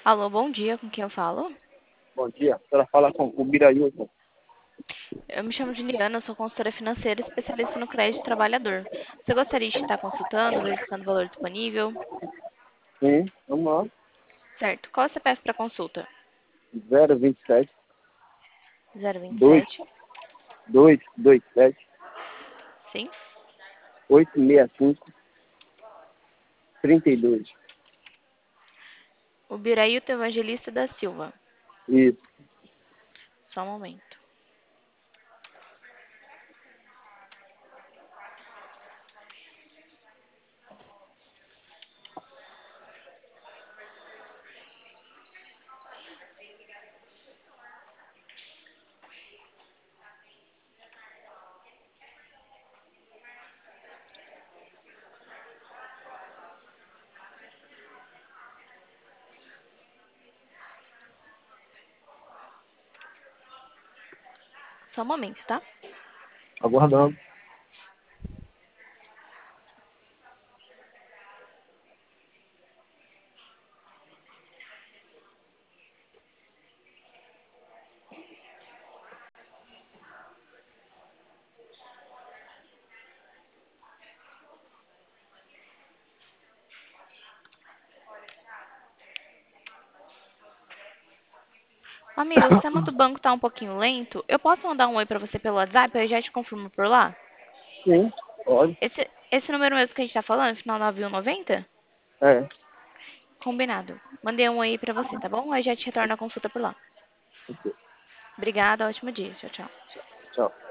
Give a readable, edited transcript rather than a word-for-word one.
Alô, bom dia, com quem eu falo? Bom dia. A senhora fala com o Birailton. Eu me chamo Juliana, sou consultora financeira especialista no crédito trabalhador. Você gostaria de estar consultando, verificando o valor disponível? Sim, vamos lá. Certo. Qual é o CPF para consulta? 027 2 027. 227 Sim. 865 32. O Birailton Evangelista da Silva. Isso. Só um momento. Só um momento, tá? Aguardando. Amigo, o sistema do banco tá um pouquinho lento. Eu posso mandar um oi pra você pelo WhatsApp? Eu já te confirmo por lá? Sim, pode. Esse número mesmo que a gente tá falando, final 9190? É. Combinado. Mandei um oi pra você, tá bom? Aí já te retorno a consulta por lá. Ok. Obrigada, ótimo dia. Tchau, tchau. Tchau.